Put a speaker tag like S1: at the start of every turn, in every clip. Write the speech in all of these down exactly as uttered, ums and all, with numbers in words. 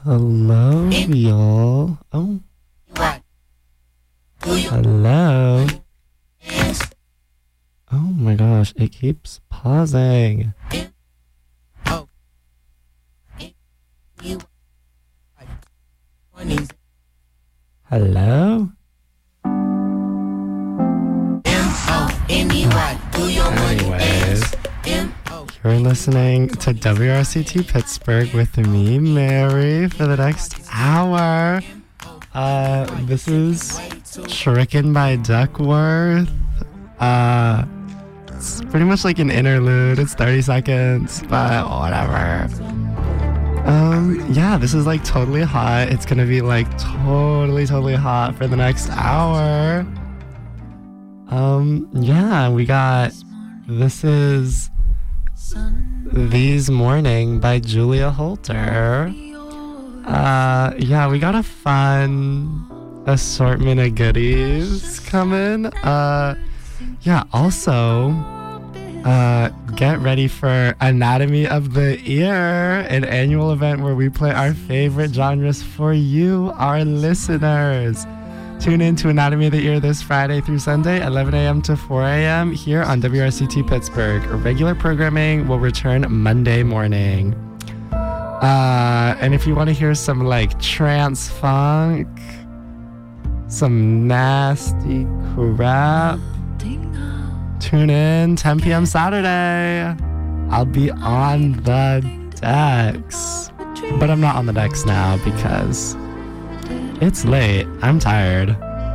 S1: Hello, y'all. Oh. Hello. Oh my gosh, it keeps pausing. Hello? Anyways, you're listening to W R C T Pittsburgh with me, Mary, for the next hour. Uh, this is Shuriken by Duckworth. Uh, it's pretty much like an interlude. It's thirty seconds, but whatever. Um, yeah, this is like totally hot. It's gonna be like totally, totally hot for the next hour. Um, yeah, we got, this is These Morning by Julia Holter. Uh, yeah, we got a fun assortment of goodies coming. Uh, yeah, also, uh, get ready for Anatomy of the Ear, an annual event where we play our favorite genres for you, our listeners. Tune in to Anatomy of the Ear this Friday through Sunday, eleven a.m. to four a.m. here on W R C T Pittsburgh. Regular programming will return Monday morning. Uh, and if you want to hear some like trance funk, some nasty crap, tune in ten p.m. Saturday. I'll be on the decks. But I'm not on the decks now because it's late. I'm tired.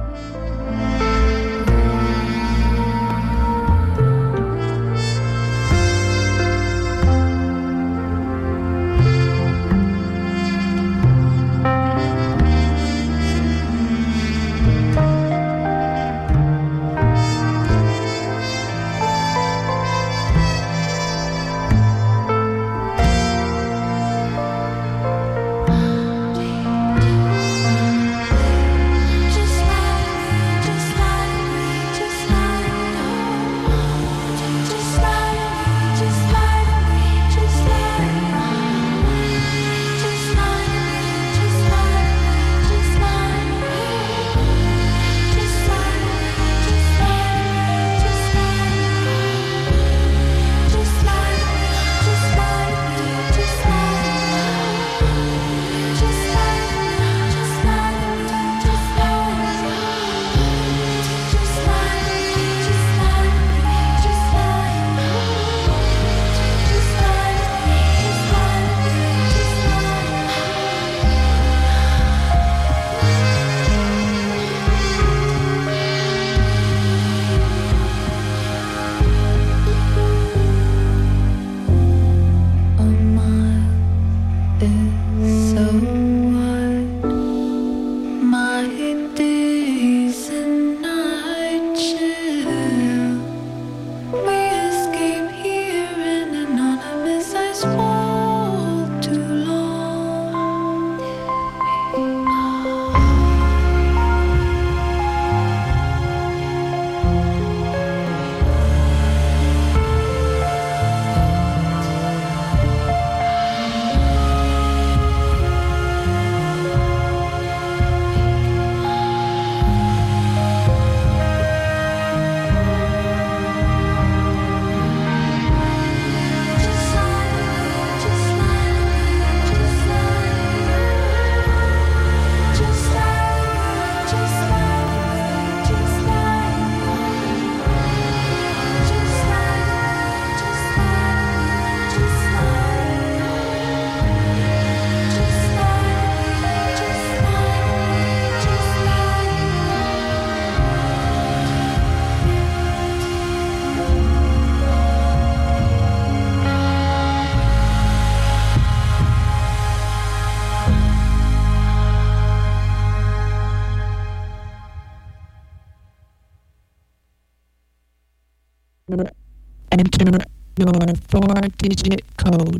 S1: Enter your four-digit code.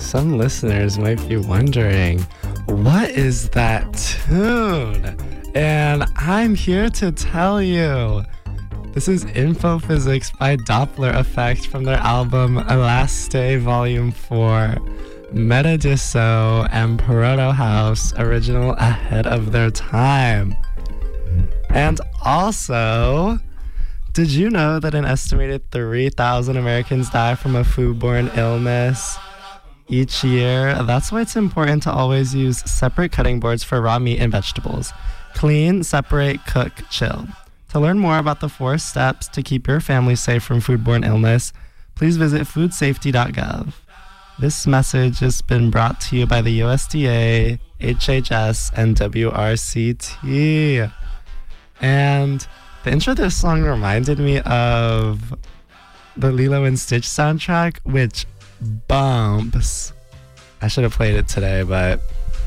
S1: some listeners might be wondering, what is that tune? And I'm here to tell you. This is Info Physics by Doppler Effect from their album Elaste Volume four. Metadisso and Proto House, original ahead of their time. And also, did you know that an estimated three thousand Americans die from a foodborne illness each year? That's why it's important to always use separate cutting boards for raw meat and vegetables. Clean, separate, cook, chill. To learn more about the four steps to keep your family safe from foodborne illness, please visit food safety dot gov. This message has been brought to you by the U S D A, H H S, and W R C T. And the intro to this song reminded me of the Lilo and Stitch soundtrack, which bumps. I should have played it today, but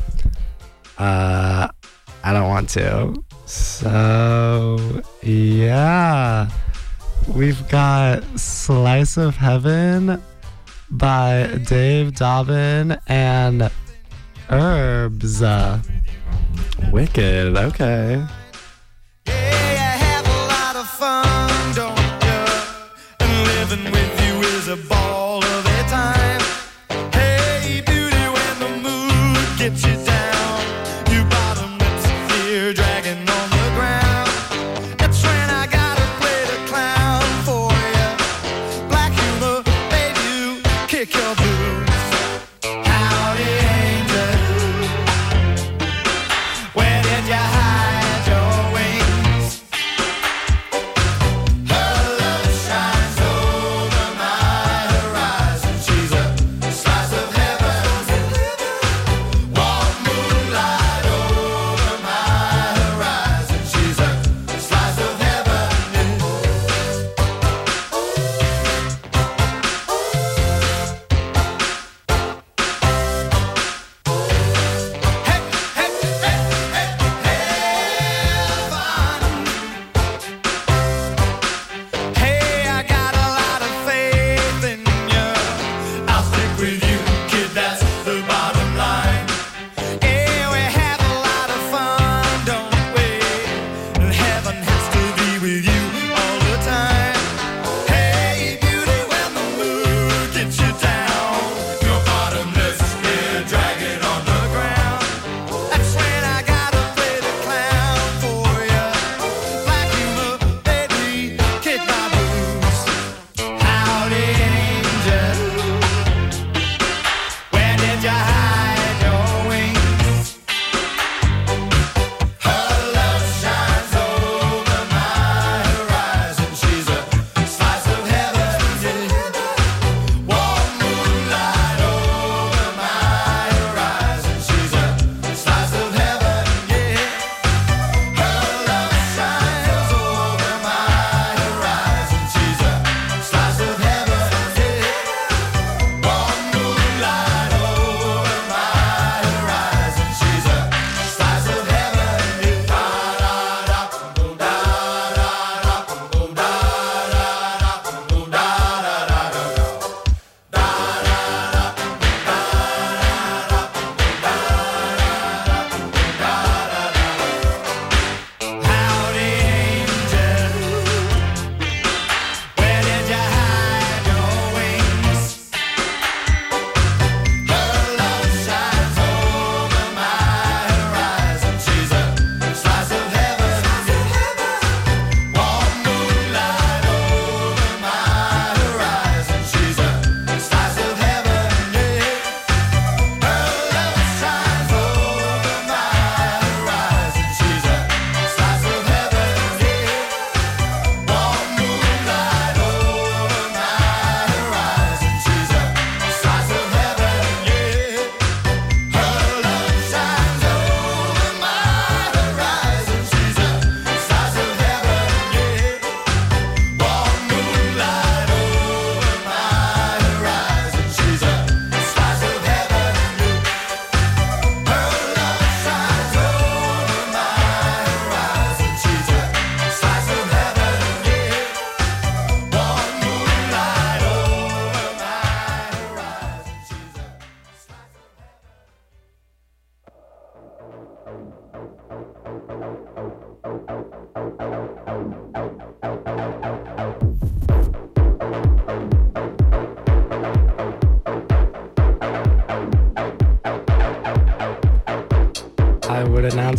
S1: uh, I don't want to. So, yeah. We've got Slice of Heaven by Dave Dobbin and Herbs. Wicked, okay.
S2: Yeah, you have a lot of fun, don't you? And living with you is a ball of a time. Hey, beauty, when the mood gets you down, you bottom lips fear dragging on the ground. That's when I gotta play the clown for you. Black humor, baby, you kick your boots. Howdy, angel. Where did you hide your wings? Her love shines over my horizon. She's a slice of heaven. Warm moonlight over my horizon. She's a slice of heaven.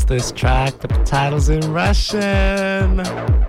S1: this track, but the title's in Russian.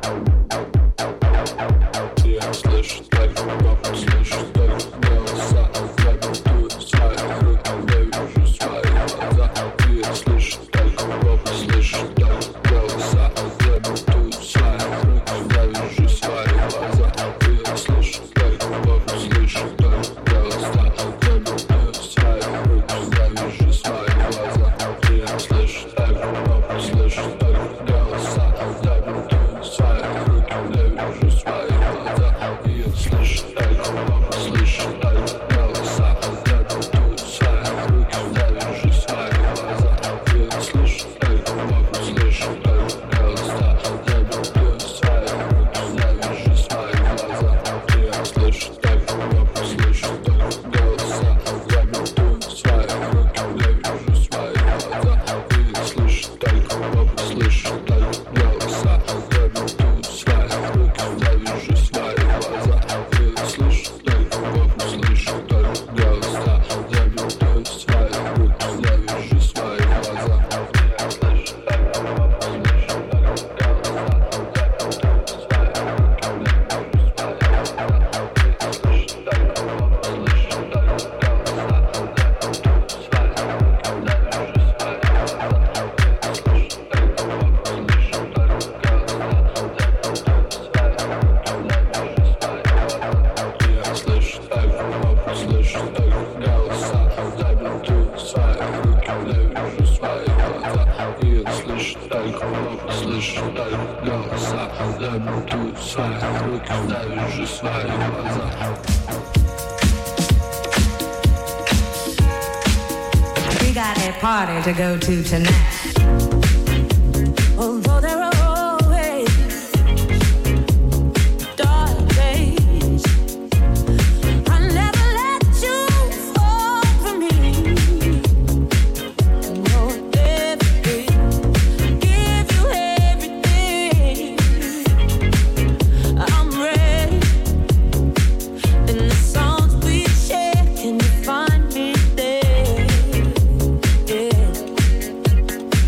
S3: We got a party to go to tonight. Although there are always dark days, I never let you fall from me. No, everything, give you everything. I'm ready, and the songs we share, can you find me there? Yeah.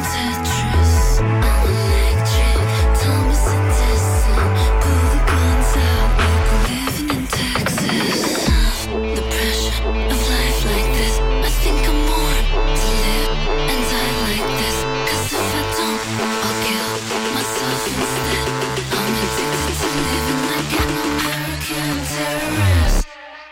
S3: Tetris. I'm electric, Thomas Edison. Pull the guns out like we're living in Texas. The pressure of life like this, I think I'm born to live and die like this. 'Cause if I don't, I'll kill myself instead. I'm addicted to living like an American terrorist.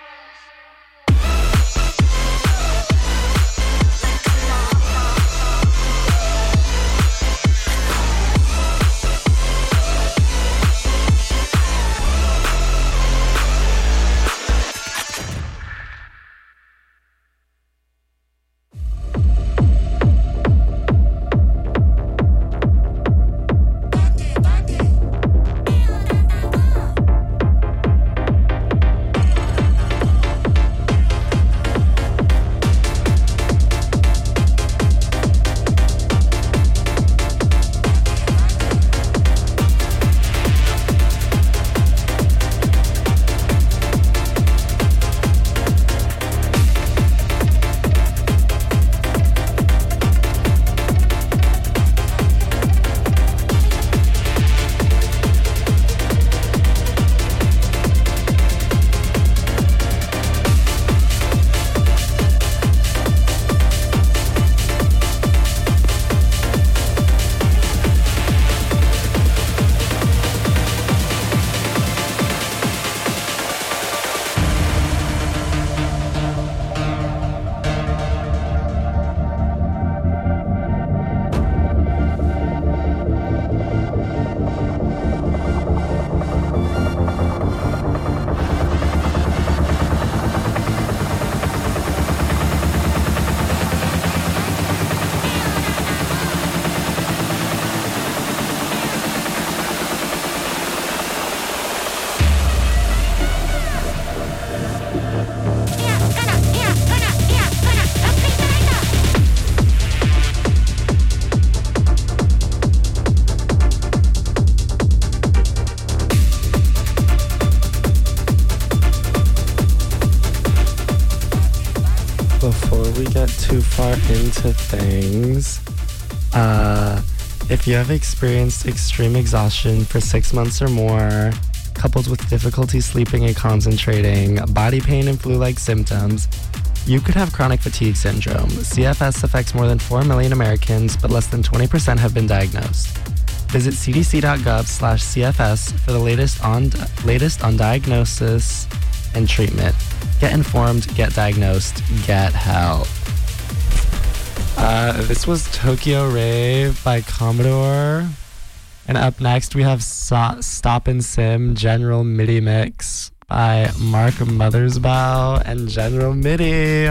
S1: Before we get too far into things, uh, if you have experienced extreme exhaustion for six months or more, coupled with difficulty sleeping and concentrating, body pain and flu-like symptoms, you could have chronic fatigue syndrome. C F S affects more than four million Americans, but less than twenty percent have been diagnosed. Visit cdc.gov slash CFS for the latest on, latest on diagnosis and treatment. Get informed, get diagnosed, get help. Uh, this was Tokyo Rave by Commodore. And up next we have so- Stop and Sim General MIDI Mix by Mark Mothersbaugh and General MIDI.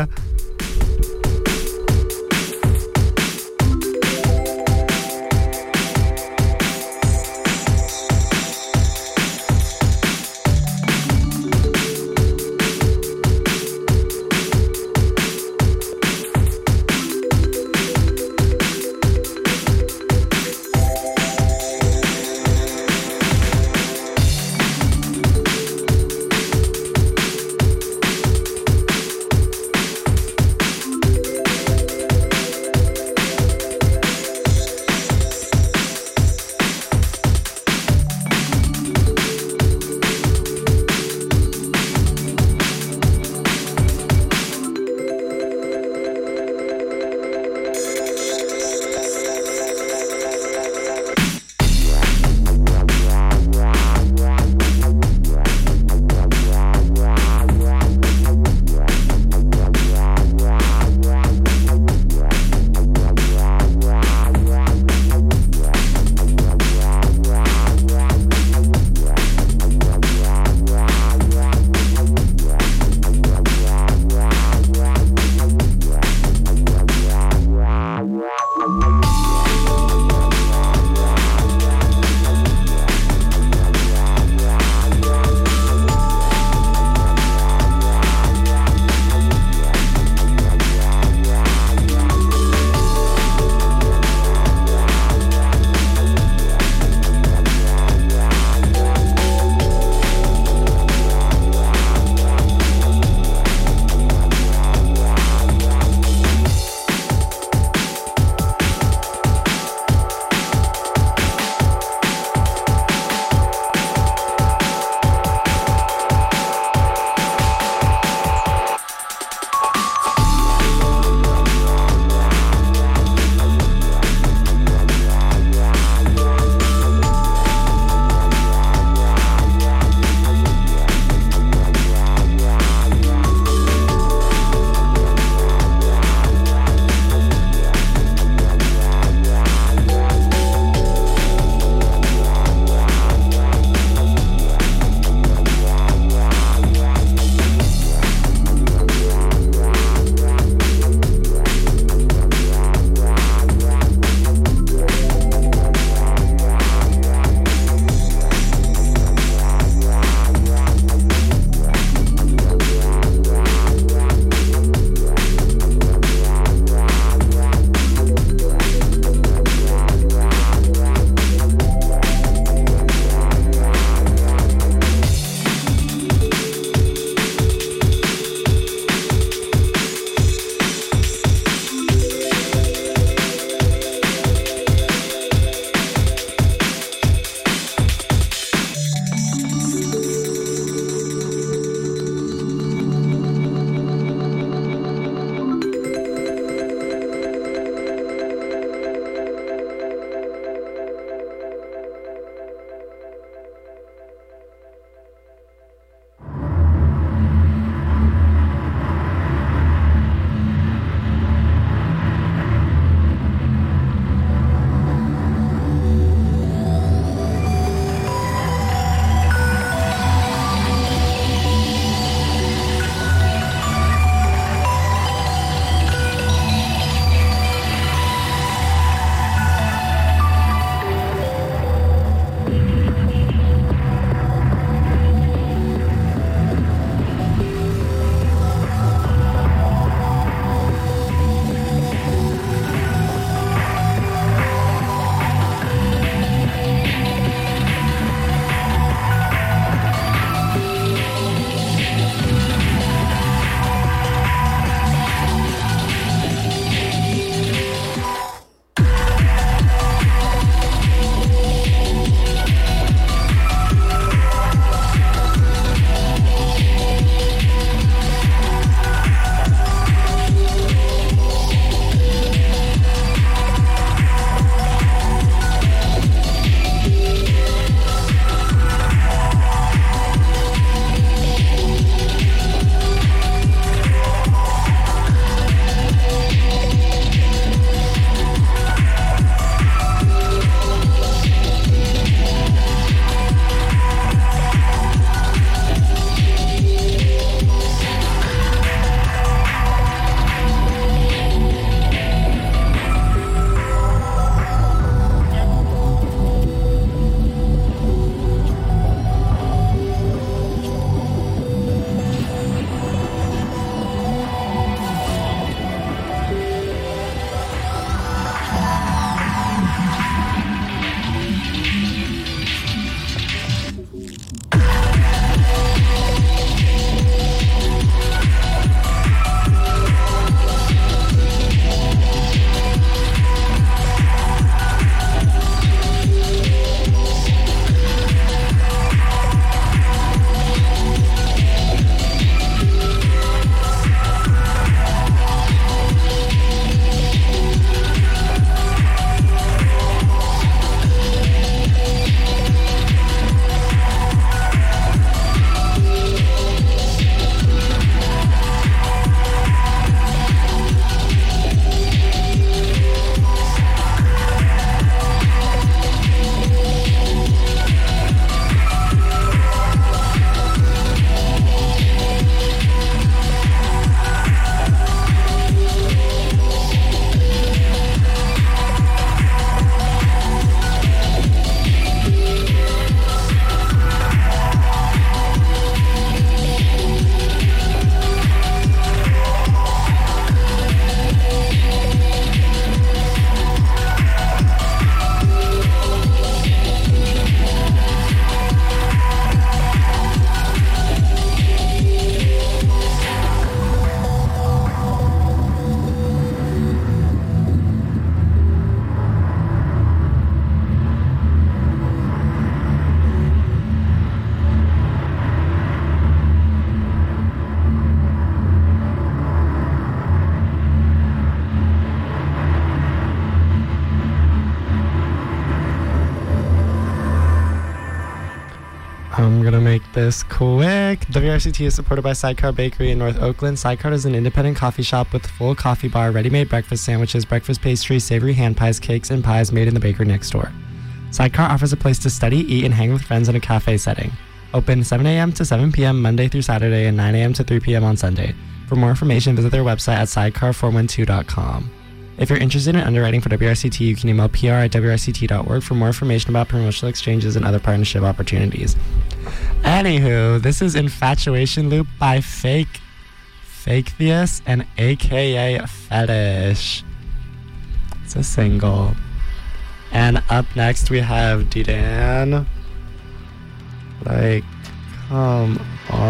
S1: I'm gonna make this quick. W R C T is supported by Sidecar Bakery in North Oakland. Sidecar is an independent coffee shop with full coffee bar, ready-made breakfast sandwiches, breakfast pastries, savory hand pies, cakes, and pies made in the bakery next door. Sidecar offers a place to study, eat, and hang with friends in a cafe setting. Open seven a.m. to seven p.m. Monday through Saturday and nine a.m. to three p.m. on Sunday. For more information, visit their website at sidecar four one two dot com. If you're interested in underwriting for W R C T, you can email P R at W R C T dot org for more information about promotional exchanges and other partnership opportunities. Anywho, this is Infatuation Loop by Fake, Faketheus, and A K A Fetish. It's a single. And up next we have D-Dan. Like, come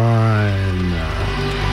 S1: on.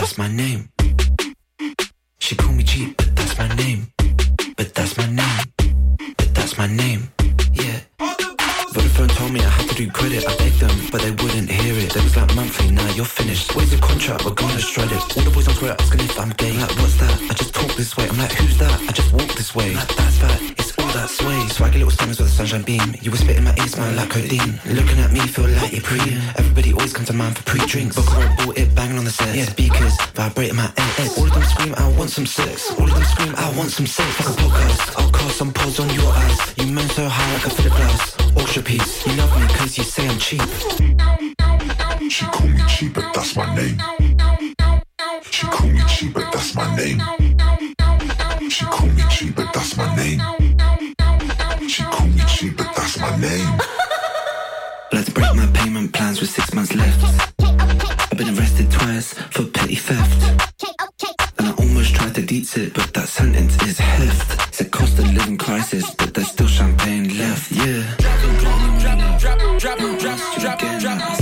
S4: that's my name. She call me cheap, but that's my name. But that's my name. But that's my name. Yeah. Vodafone told me I had to do credit. I begged them, but they wouldn't hear it. They was like, monthly, nah, you're finished. Where's the contract? We're gonna shred it. All the boys on Twitter asking if I'm gay. Like, what's that? I just talk this way. I'm like, who's that? I just walk this way. Like, that's that. It's all that sway. Swaggy little stars with a sunshine beam. You were spitting my ear, smelling like codeine. Looking at me, feel like you're pre. Everybody always comes to mind for pre-drinks. Book or bought it, banging on the set. Yeah, speakers vibrating my head. All of them scream, I want some sex. All of them scream, I want some sex. Like a podcast. I'll cast some pods on your eyes. You moan so high like a Philip Glass. Ultra piece. You love me cause you say I'm cheap.
S5: She call me cheap, but that's my name. She call me cheap, but that's my name. She call me cheap, but that's my name. She call me cheap, but that's my name.
S4: Let's break my payment plans with six months left. I've been arrested twice for petty theft. And I almost tried to deets it, but that sentence is heft. It's a cost of living crisis, but there's still champagne left, yeah. Drop, drop, drop, drop, drop, drop, drop, drop,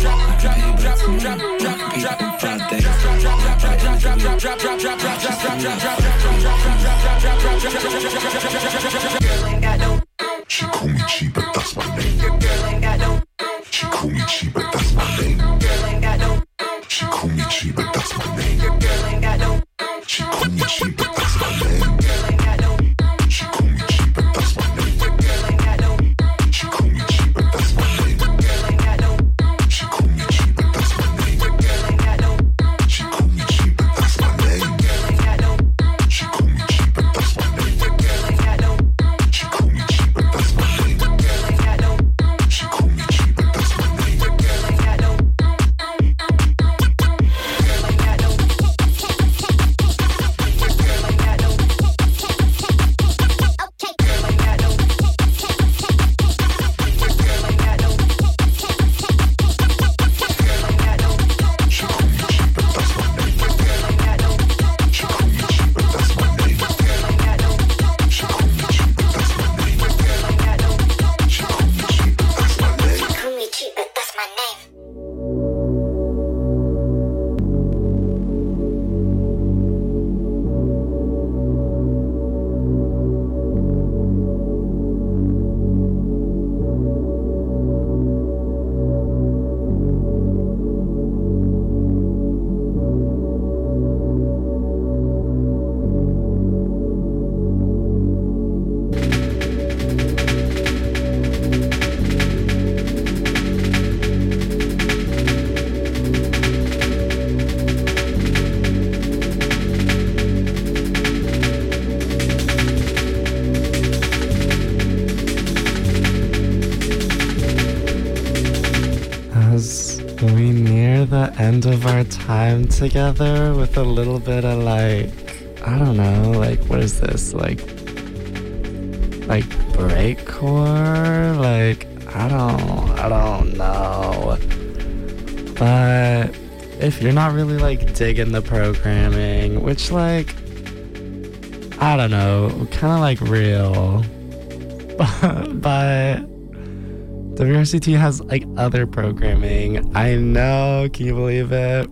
S5: She call me cheap, but that's my name. She call me cheap, but that's my name. She call me cheap, but that's my name. She call me cheap, but that's my name. She call me cheap, but that's my name. She call me cheap, but that's my name. She call me cheap, but that's my name. She call me cheap, but that's my name. She call me cheap, but that's my name. She call me cheap, but that's my name. She call me cheap, but that's my name.
S1: We near the end of our time together with a little bit of like, I don't know, like what is this? Like like breakcore? Like I don't I don't know. But if you're not really like digging the programming, which like I don't know, kinda like real. But W R C T has like other programming. I know, can you believe it?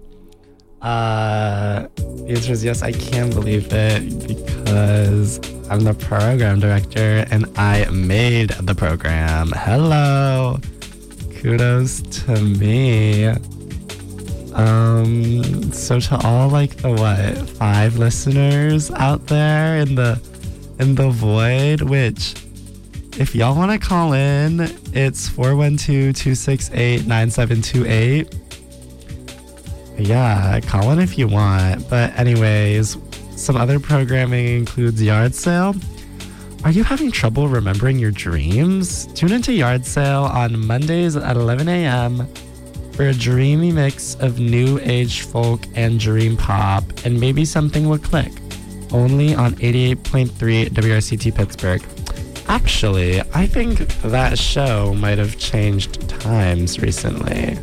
S1: Uh, the answer is yes, I can believe it because I'm the program director and I made the program. Hello, kudos to me. Um, so to all like the what five listeners out there in the in the void, which if y'all want to call in, it's four one two, two six eight, nine seven two eight. Yeah, call in if you want. But anyways, some other programming includes Yard Sale. Are you having trouble remembering your dreams? Tune into Yard Sale on Mondays at eleven a.m. for a dreamy mix of new age folk and dream pop, and maybe something will click. Only on eighty-eight point three W R C T Pittsburgh. Actually, I think that show might have changed times recently.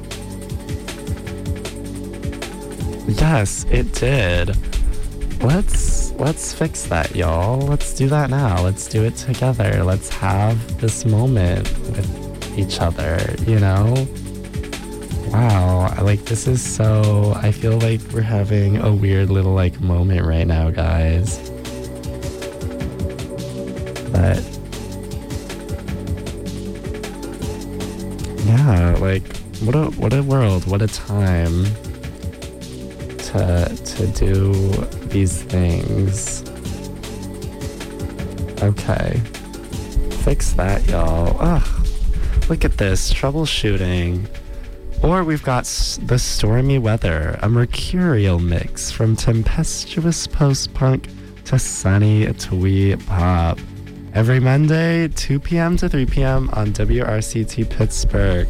S1: Yes, it did. Let's let's fix that, y'all. Let's do that now. Let's do it together. Let's have this moment with each other, you know? wow, like this is so, I feel like we're having a weird little like moment right now, guys. But yeah, like what a what a world, what a time to to do these things. Okay. Fix that, y'all. Ugh. Look at this, troubleshooting. Or we've got s- the stormy weather, a mercurial mix from tempestuous post-punk to sunny twee pop. Every Monday, two p.m. to three p.m. on W R C T Pittsburgh.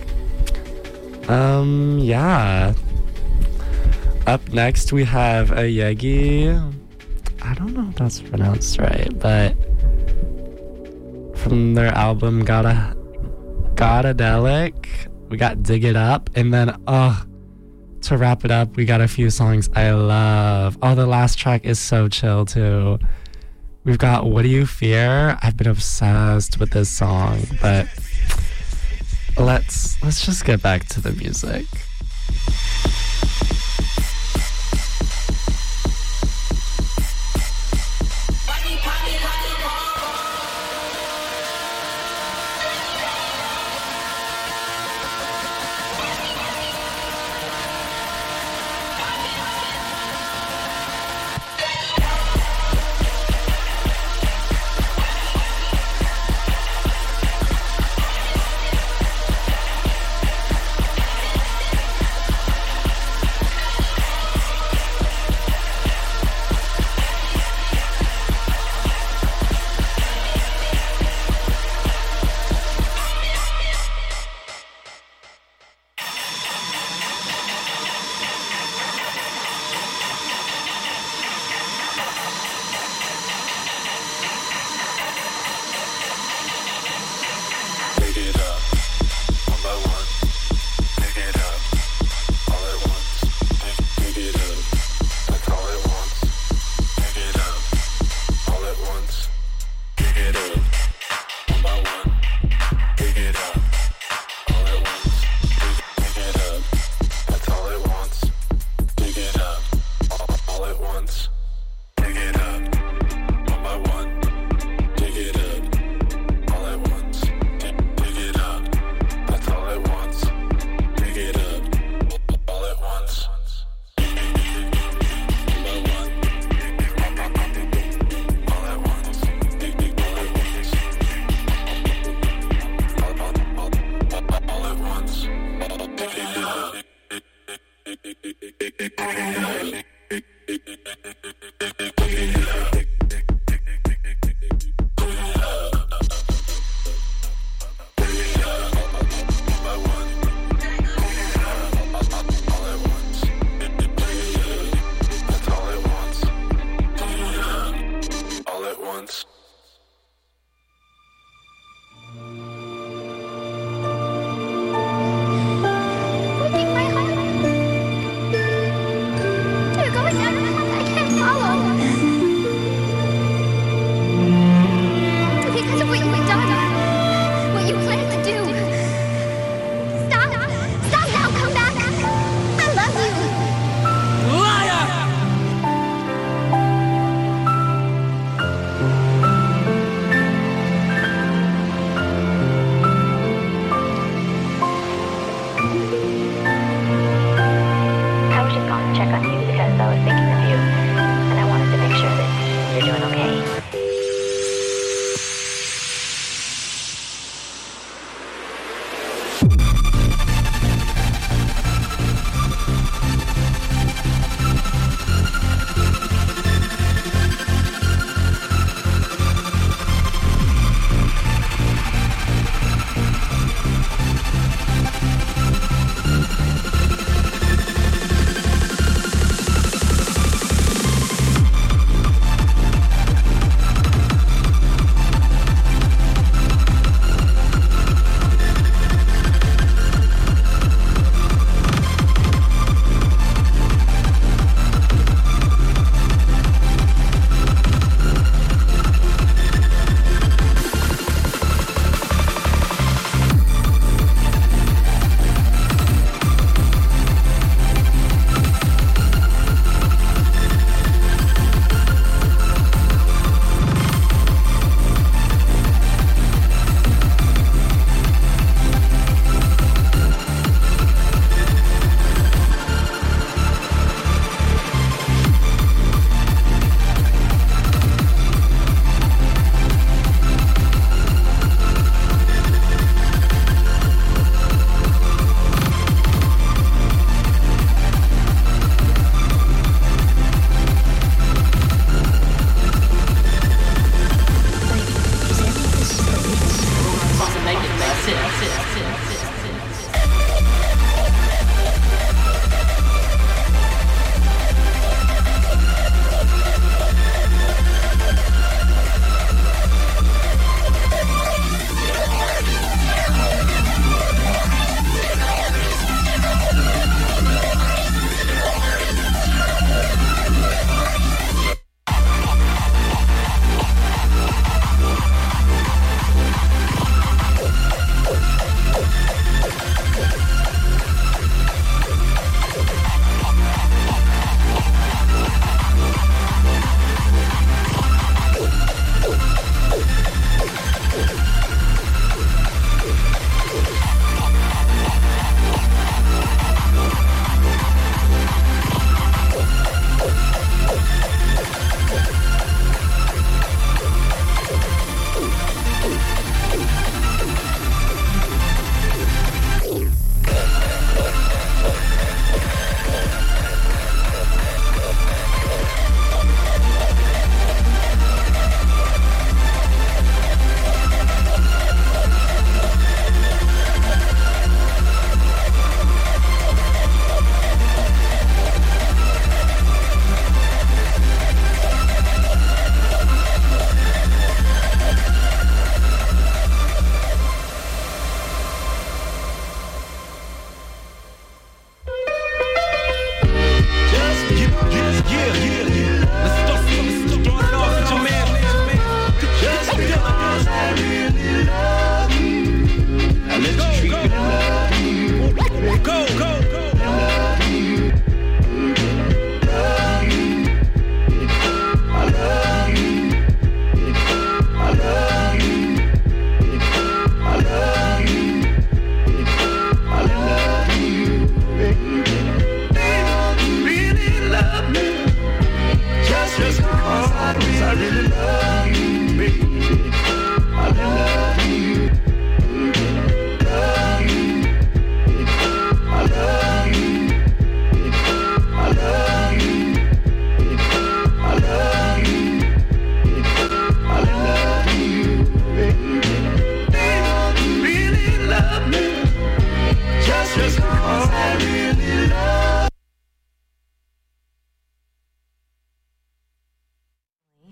S1: Um, yeah. Up next, we have a Yegi. I don't know if that's pronounced right, but from their album Gotta Godadelic, we got Dig It Up, and then oh, to wrap it up, we got a few songs I love. Oh, the last track is so chill too. We've got What Do You Fear? I've been obsessed with this song, but let's let's just get back to the music.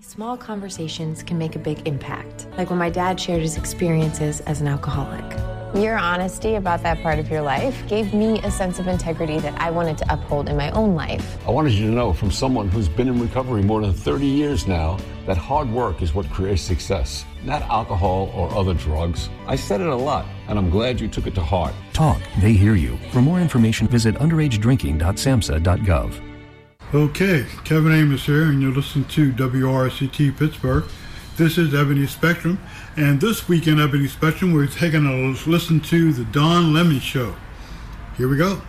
S6: Small conversations can make a big impact, like when my dad shared his experiences as an alcoholic.
S7: Your honesty about that part of your life gave me a sense of integrity that I wanted to uphold in my own life.
S8: I wanted you to know from someone who's been in recovery more than thirty years now that hard work is what creates success, not alcohol or other drugs. I said it a lot, and I'm glad you took it to heart.
S9: Talk, they hear you. For more information, visit underage drinking dot samhsa dot gov.
S10: Okay, Kevin Amos here, and you're listening to W R C T Pittsburgh. This is Ebony Spectrum, and this week in Ebony Spectrum, we're taking a listen to the Don Lemon Show. Here we go.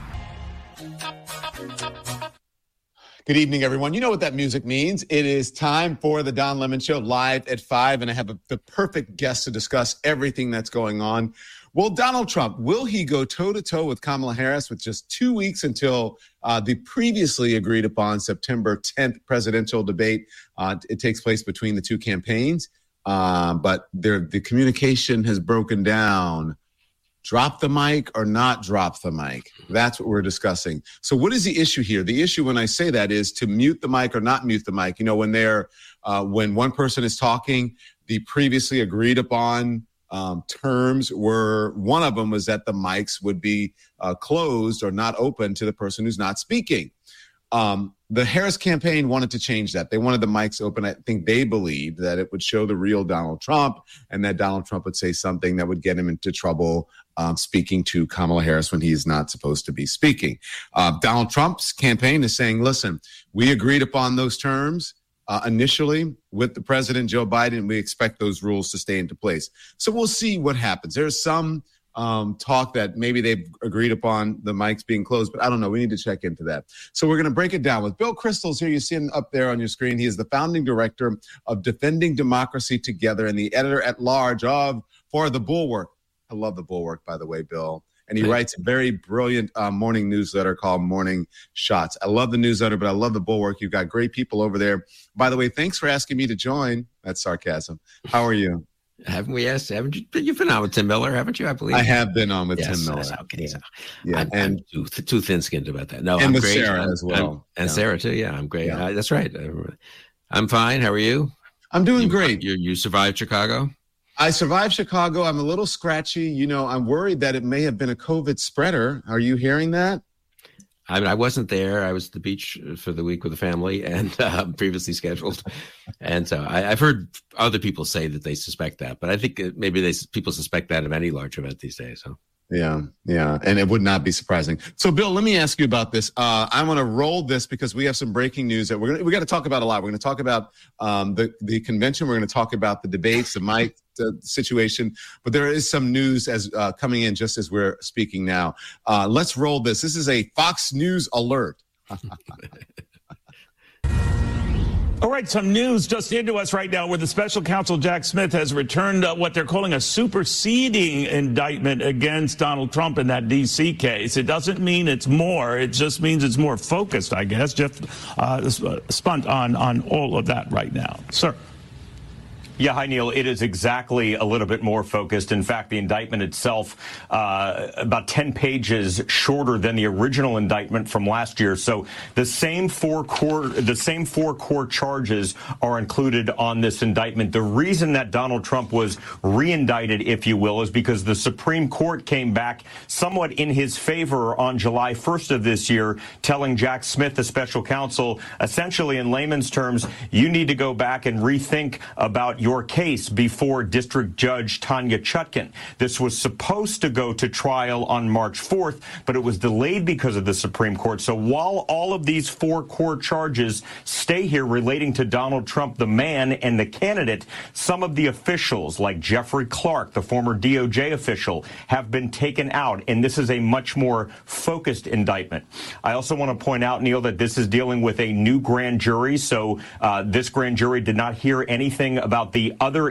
S11: Good evening, everyone. You know what that music means. It is time for the Don Lemon Show live at five, and I have a, the perfect guest to discuss everything that's going on. Well, Donald Trump, will he go toe-to-toe with Kamala Harris with just two weeks until uh, the previously agreed upon September tenth presidential debate? Uh, it takes place between the two campaigns, uh, but there, the communication has broken down. Drop the mic or not drop the mic? That's what we're discussing. So what is the issue here? The issue when I say that is to mute the mic or not mute the mic. You know, when they're, uh, when one person is talking, the previously agreed upon Um, terms were, one of them was that the mics would be uh, closed or not open to the person who's not speaking. Um, the Harris campaign wanted to change that. They wanted the mics open. I think they believed that it would show the real Donald Trump and that Donald Trump would say something that would get him into trouble um, speaking to Kamala Harris when he's not supposed to be speaking. Uh, Donald Trump's campaign is saying, listen, we agreed upon those terms Uh, initially with the president, Joe Biden. We expect those rules to stay into place. So we'll see what happens. There's some um, talk that maybe they've agreed upon the mics being closed, but I don't know. We need to check into that. So we're going to break it down with Bill Kristol here. You see him up there on your screen. He is the founding director of Defending Democracy Together and the editor at large of For the Bulwark. I love the Bulwark, by the way, Bill. And he writes a very brilliant uh, morning newsletter called Morning Shots. I love the newsletter, but I love the Bulwark. You've got great people over there. By the way, thanks for asking me to join. That's sarcasm. How are you?
S12: Haven't we asked? Haven't you? You've been on with Tim Miller, haven't you? I believe
S11: I have been on with
S12: yes,
S11: Tim Miller.
S12: Okay,
S11: yeah,
S12: so
S11: yeah.
S12: I'm,
S11: and
S12: I'm too, too thin-skinned about that. No,
S11: and
S12: I'm
S11: with
S12: great.
S11: Sarah
S12: I'm,
S11: as well,
S12: I'm, and
S11: yeah.
S12: Sarah too. Yeah, I'm great.
S11: Yeah.
S12: Uh, that's right. I'm fine. How are you?
S11: I'm doing
S12: you,
S11: great.
S12: You you survived Chicago?
S11: I survived Chicago. I'm a little scratchy. You know, I'm worried that it may have been a COVID spreader. Are you hearing that?
S12: I mean, I wasn't there. I was at the beach for the week with the family and uh, previously scheduled. And so I, I've heard other people say that they suspect that, but I think maybe they people suspect that of any large event these days. So.
S11: Yeah, yeah, and it would not be surprising. So, Bill, let me ask you about this. Uh, I want to roll this because we have some breaking news that we're gonna we got to talk about a lot. We're going to talk about um, the the convention. We're going to talk about the debates, the mic the situation. But there is some news as uh, coming in just as we're speaking now. Uh, let's roll this. This is a Fox News alert.
S13: All right, some news just into us right now where the special counsel Jack Smith has returned uh, what they're calling a superseding indictment against Donald Trump in that D C case. It doesn't mean it's more. It just means it's more focused, I guess. Jeff uh, Spunt on, on all of that right now. Sir.
S14: Yeah, hi, Neil. It is exactly a little bit more focused. In fact, the indictment itself, uh, about ten pages shorter than the original indictment from last year. So the same four core, the same four core charges are included on this indictment. The reason that Donald Trump was re-indicted, if you will, is because the Supreme Court came back somewhat in his favor on July first of this year, telling Jack Smith, the special counsel, essentially in layman's terms, you need to go back and rethink about your your case before District Judge Tanya Chutkan. This was supposed to go to trial on March fourth, but it was delayed because of the Supreme Court. So while all of these four core charges stay here relating to Donald Trump, the man and the candidate, some of the officials, like Jeffrey Clark, the former D O J official, have been taken out, and this is a much more focused indictment. I also want to point out, Neil, that this is dealing with a new grand jury, so uh, this grand jury did not hear anything about the The other